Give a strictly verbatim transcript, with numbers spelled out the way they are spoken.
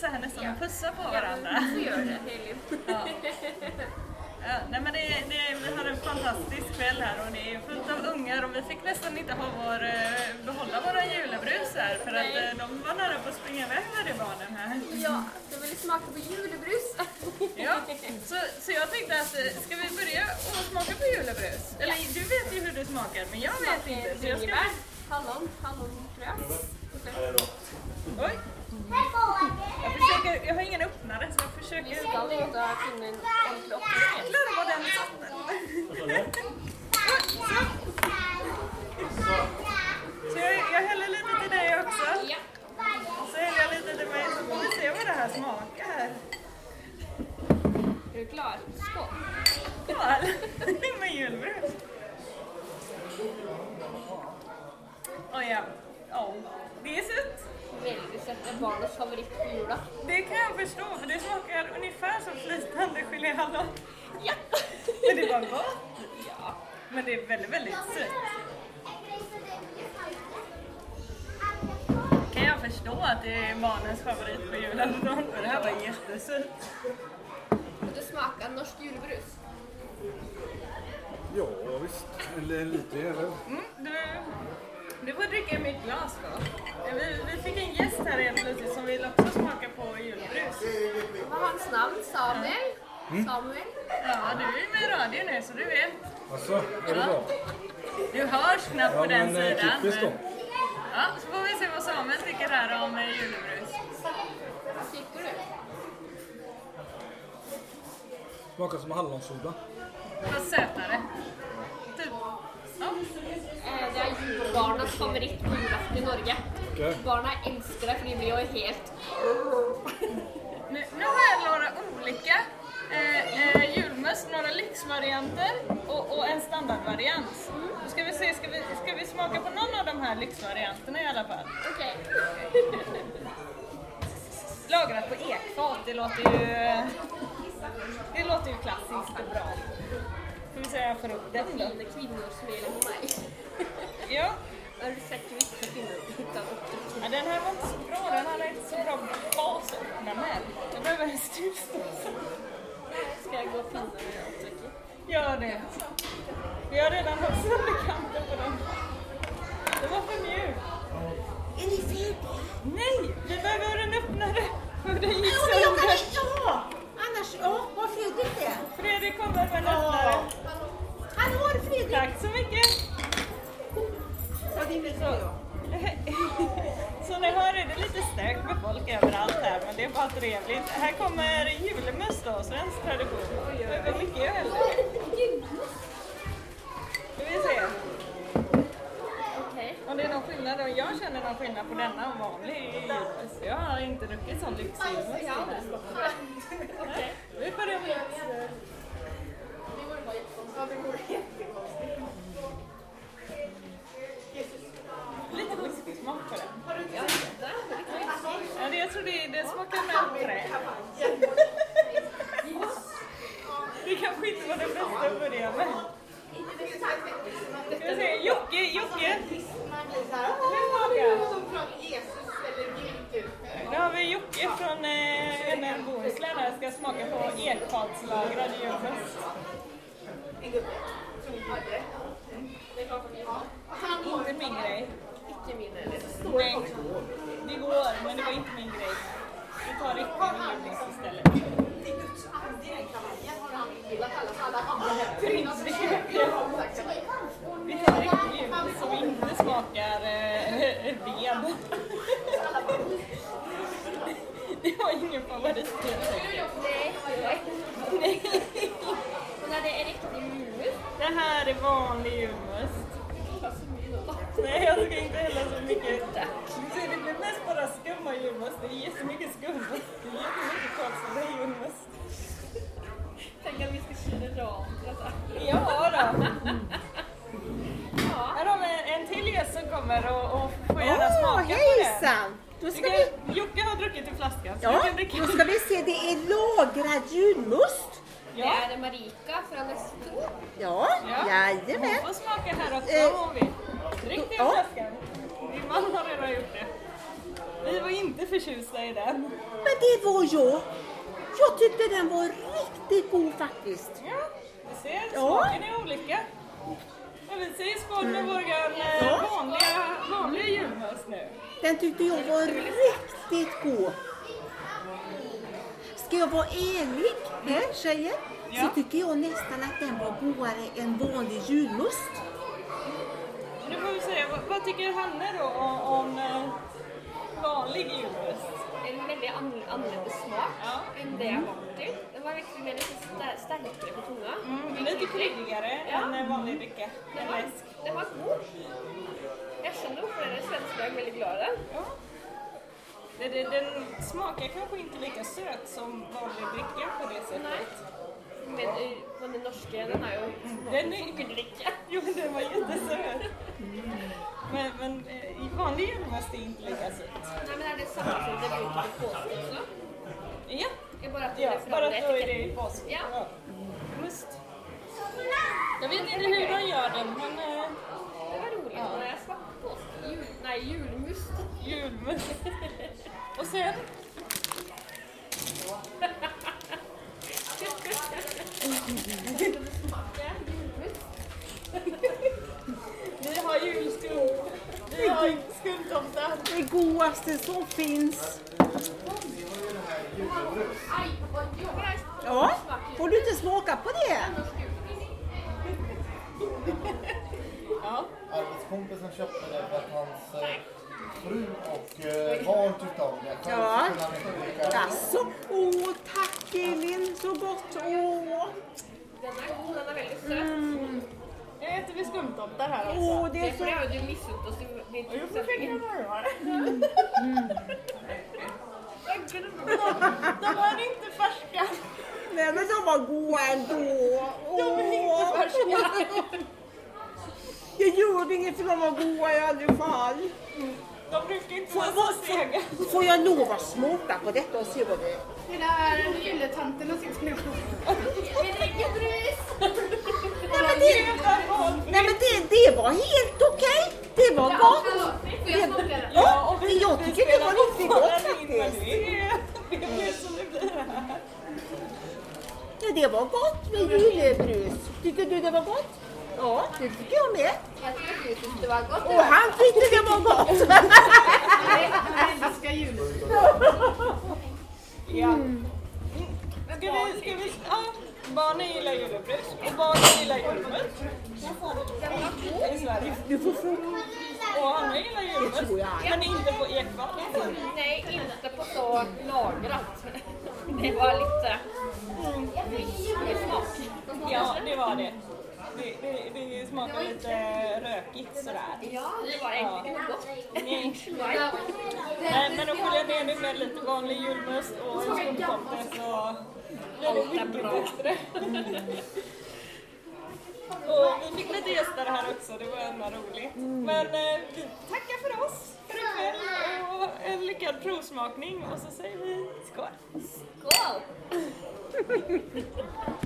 så här nästan Ja. och pussa på Ja, varandra. men så gör det, Helin. Ja. Ja, nej men det, det, vi har en fantastisk kväll här och det är fullt av ungar och vi fick nästan inte ha vår, behålla våra julebrus här för att Nej. de var nära på att springa iväg med det barnen här. Ja, de vill smaka på julebrus. Ja, så, så jag tänkte att ska vi börja och smaka på julebrus? Eller du vet ju hur det smakar men jag vet inte. Så jag ska... Bringebär, hallon, hallonfrö. Oj! Jag, försöker, jag har ingen öppnare så jag Vi försöker... ska låta finnen ordentligt upp. Jäklar vad den satt! Så jag, jag häller lite till dig också. Ja. Så häller jag lite till mig så får vi se vad det här smakar. Är du klar? Skål! Skål! Med julbrus. Oj ja. Ja. Det är sött. Väldigt sött. Det är barnens favorit på jula. Det kan jag förstå för det smakar ungefär som flytande geléhallon. Ja! Men det var gott. Ja. Men det är väldigt, väldigt sött. Kan jag förstå att det är barnens favorit på julafton för det här var jättesött. Du smakar norsk julbrus. Ja, visst. Eller lite, eller? Mm, du, du får dricka i mitt glas då. Vi, vi fick en gäst här helt plötsligt som vill också smaka på julbrus. Vad var hans namn? Samuel? Mm. Samuel? Ja, du är med i radio nu så du vet. Alltså, är det bra? Du hörs knappt på Ja, den men eh, sidan. typiskt då. Ja, så får vi se vad Samuel tycker här om eh, julbrus. Vad tycker du? Smakar som hallonsoda. Vad sötare. Typ. Ja. Eh, Det är ju barnas favorit på julafton i Norge. Okej. Barnen älskar det för de blir ju helt... Nu, nu har jag några olika eh, eh, julmust, några lyxvarianter och, och en standardvariant. Då ska vi se, ska vi, ska vi smaka på någon av de här lyxvarianterna i alla fall? Okej. Lagrat på ekfat, det låter ju, det låter ju klassiskt och bra. Ska vi säga jag får upp den då? Fina kvinnor smäller på mig. Ja. Har du sett vissa kvinnor hitta upp det? Ja, den här var inte så bra, den hade inte så bra bas att öppna med. Jag behöver en styrstås. Ska jag gå och finna mig och trycka? Gör det. Vi har redan haft sönder kanten på den. Det var för mjuk. Är ni färdiga? Nej, vi behöver en öppnare. För det gick Ja, men jag kan sönder. inte ha! Annars, ja, vad Fredrik är. Fredrik kommer med en öppnare. Hallå Fredrik! Tack så mycket. Ja, det vet jag. Så ni hör är det lite stök med folk överallt här, men det är bara trevligt. Här kommer julmust då, svensk tradition. Oj, oj, vad mycket öl. Ska vi se. Okej. Om det är någon skillnad, och jag känner någon skillnad på denna och vanlig julmust. Jag har inte druckit sån lyxjulmust innan. Okej, vi börjar med lyx. Lite whiskysmak på den. Ja, det, jag tror det, det smakar med trä. Det kanske inte var det bästa att börja med. Ska vi se, Jocke, Jocke. Nu har vi Jocke från eh, N N Bohuslän här ska smaka på ekfatslagrad julmust. Inte min grej. Inte min eller? Nej, det går, men det var inte min grej. Vi tar riktig julmust istället. Vi tar riktig julmust som inte smakar eh, ved. Det var ingen favorit. Nej, nej. Nej. Och när det är riktig julmust. Det här är vanlig julmust. Nej, jag ska inte hälla så mycket. Så det blir mest bara skum och julmust. Det är jättemycket skum. Det är jättemycket kvarts och julmust. Tänk att vi ska köra av detta. Ja då. Ja. Här har vi en till gäst som kommer och, och får gärna Åh, smaka på det. hejsan! Då ska vi... Ska, Jocke har druckit i flaskan. Så Ja, du kan dricka. då ska vi se, det är lagrad julmust. Det är det Marika från Östro. Ja, jajamän. Hon får smaka här också Eh, om hon vill. Drick det i ja. flaskan. Din man har redan gjort det. Vi var inte förtjusta i den. Men det var jag. Jag tyckte den var riktigt god faktiskt. Ja, du ser, Ja. smaken är olika. Jag vill säga skål med våran eh, Ja. vanliga, vanliga julmust nu. Den tyckte jag var riktigt god. Ska jag vara ärlig här tjejer, Ja. så tycker jag nästan att den var godare än vanlig julmust. Nu får vi säga, vad, vad tycker Hanne då om, om eh, vanlig julmust? En väldigt an- annorlunda smak Ja. än det jag var till. Den var lite mer lite sta- starkare på tungan. Mm, lite kryddigare Ja. än eh, vanlig dricka. Den En var, läsk. den var god. Jag kände nog för den svenska, jag är väldigt glad. Ja. Det, det, den smakar kanske inte lika söt som vanlig dricka på det sättet. Nej. Men eh, på den norska, den har ju Den är- sockerdricka. Jo, den var jättesöt. Men, men eh, i vanlig julmust är inte lika söt. Nej, men är det samma som det brukar på påsk också? Ja, Det är bara att ja det är bara fram att då är det etiketten. i påsk. Ja. Must. Jag vet inte hur de gör den, men eh, Det var roligt. Ja. När jag smakade påsk. Jul, nej, julmust. julmust. Och sen Smaka julmust. vi har julskum. Vi har skumtomtar. Det godaste som finns. Aj, vad jobbigt. Ja, får du inte smaka på det? Ja. Arbetskompisen köpte det för att hans eh, fru och eh, barn tyckte om det. Själv Ja. skulle han inte dricka. Alltså, åh tack Elin, så gott. Åh, Den är god, den är väldigt söt. Jag äter vi skumtomtar här också. åh det Det är får så... jag du missunt oss i vid Jag får skicka närmare. De är inte färska. Nej men de var goda ändå. De är inte färska. Det gör inget för de var goda i alla fall. De brukar inte Får, vara får, så sega. får, får jag lov att smaka på detta och se vad det är? Det där gylletanterna sitter nu. Vi dricker brus! Nej men det, nej, men det, det var helt okej. Det var gott. Får jag smaka den? Ja, och vi- jag vi tycker det spelar var riktigt gott fortfarande in, men faktiskt. Det är det blir som det blir här. Ja, det var gott med gyllebrus. Tycker du det var gott? Ja, det tycker jag med. Jag tycker att du tyckte det var gott. Och han tyckte det var gott. Jag älskar jul. Ja. Mm. Ska vi, ska vi, ja, barnen gillar julebrus och barnen gillar julmust. I Sverige. Du får fråga. Och Hanna gillar julmust, tror jag. men inte på ekval. Nej, inte på så lagrat. Det var lite frisk smak. Ja, det var det. Det, det, det smakar lite rökigt sådär. Ja, det var egentligen gott. Nej. Nej, men om jag ner det med lite vanlig julmust och en skumtomte så blir det mycket bättre. Och vi fick lite gäster här också, det var ändå roligt. Men eh, vi tackar för oss för ikväll och en lyckad provsmakning och så säger vi skål! Skål!